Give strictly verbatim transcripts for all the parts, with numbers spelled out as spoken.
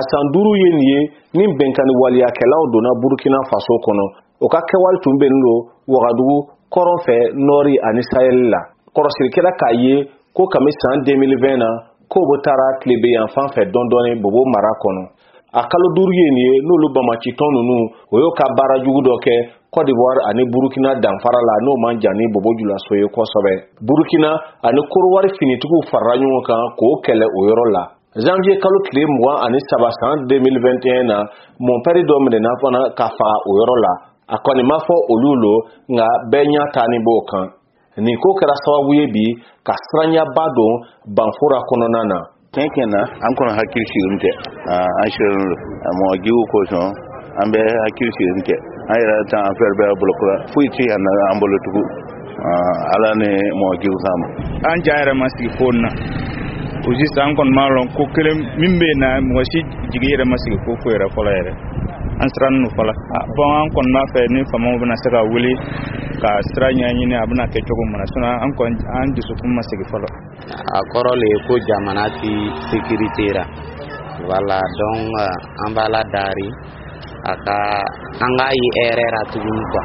san duuru ye nin ye ni bɛnkanni waliyakɛlaw donna Burkina Faso kɔnɔ o ka kɛwale tun bɛnnen don Wagadugu kɔrɔn fɛ Nord ani Sahel la kɔrɔsirikɛla k'a ye ko kami san deux mille vingt na ko bɛ taara tilebe yan fan fɛ dɔndɔni Bobo mara kɔnɔ a kalo duuru ye nin ye n'olu bamacitɔn ninnu o y'o ka baara jugu dɔ kɛ Côte d'Ivoire ani Burkina danfara la n'o man jan ni Bobo Dioulasso ye kosɛbɛ Burkina ani Korowari finitigiw farala ɲɔgɔn kan k'o kɛlɛ o yɔrɔ la janvier kalo tile mugan ani saba san deux mille vingt et un na Monperi dɔ minɛna fana ka faga o yɔrɔ la a kɔni ma fɔ olu lo nka bɛɛ ɲa taani b'o kan nin ko kɛra sababu ye bi ka siranyaba don Banfora kɔnɔna na tiɲɛ na an kɔni hakili sigilen tɛ an sɛrɛlen don mɔgɔ jugu kosɔn an bɛ hakili sigilen tɛ an yɛrɛ tan affaire bɛɛ bolo kura foyi tɛ yan an bolo tugun ala ni mɔgɔ jugu kama an ja yɛrɛ ma sigi ko na o sisan an kɔni ma lɔn ko kelen min bɛ na mɔgɔ si jigi yɛrɛ ma sigi ko ko yɛrɛ fɔlɔ yɛrɛ an siran n'u fɔlɔ bon an kɔni b'a fɛ ni faamaw bɛna se ka wuli ka sira ɲɛɲini a bɛna kɛ cogo min na sinon an kɔni an dusukun ma sigi fɔlɔ a kɔrɔ le ko jamana ti sécurité ra voilà donc an b'a la dari a ka an ka yi hɛrɛ ra tuguni quoi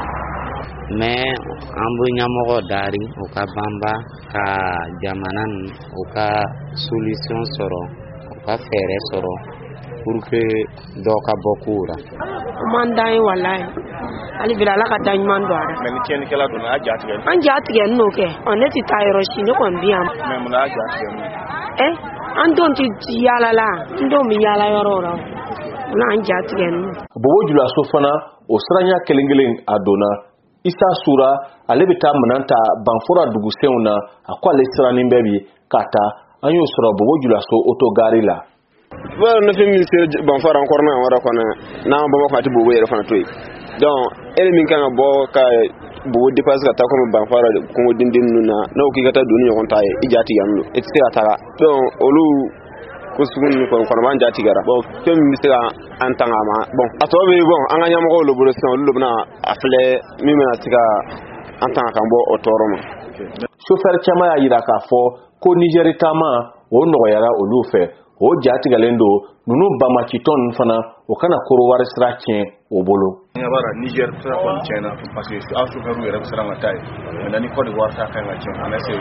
mais an bɛ ɲɛmɔgɔ dari u ka banba ka jamana u ka solution sɔrɔ u ka fɛɛrɛ sɔrɔ pour que dɔ ka bɔ kow ra man dan ye wallahi hali bi ala ka dan ɲuman don a la mais ni tiɲɛnikɛla donna a ja tigɛ an ja tigɛ n'o kɛ ɔ ne tɛ taa yɔrɔ si ne kɔni bi yan mais mun a ja tigɛ eh an don tɛ yaala la an don bɛ yaala yɔrɔ la wala an ja tigɛ n'o Bobo Dioulasso fana o siranya kelen kelen a donna Isa Sura ale bɛ taa minɛn ta Banfora dugusenw na a ko ale siranin bɛɛ bi ka taa an y'o sɔrɔ Bobo Dioulasso autogare la Well, nothing is Banfora encore na wara kona na baba fati Bobo yɛrɛ fana to yi donc ele min kan ka bɔ ka Bobo dépasse ka taa comme Banfora Congo dindin nu na na o k'i ka taa doni ɲɔgɔn ta ye i jati yan lo et cetera taga donc olu ko sugun ni kon kon ban jati gara bon fɛn min bɛ se ka an tanga ma bon a tɔ bɛ bon an ka ɲɛmɔgɔw lo bolo sisan olu lo bɛna a filɛ min bɛna se ka an tanga kan bɔ o tɔɔrɔ ma chauffeur caman y'a yira k'a fɔ ko Niger taama o nɔgɔyara olu fɛ o jatigɛlen don nunu bamacitɔn ninnu fana o kana Korowari sira tiɲɛ o bolo Nyabara Niger sira kɔni tiɲɛna parce que aw chauffeur yɛrɛ bɛ siran ka taa ye maintenant ni Côte d'Ivoire ta kan ka tiɲɛ an ese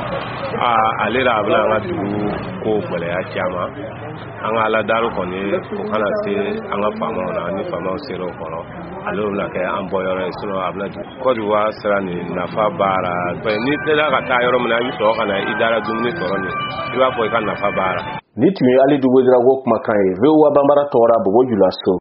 ah ale la a bɛna an ka dugu ko gɛlɛya caman an ka ala dalo kɔni o kana se an ka faamaw na ni faamaw sera o kɔrɔ ale bɛna kɛ an bɔ yɔrɔ ye sinon a bɛna Côte d'Ivoire sira nin nafa baara ni sera ka taa yɔrɔ min na i bɛ sɔrɔ ka na i dara dumuni sɔrɔ nin i b'a fɔ i ka nafa baara ni tun ye Ali Dugo Dirago kumakan ye V O A Banbara tɔgɔra Bobo Dioulasso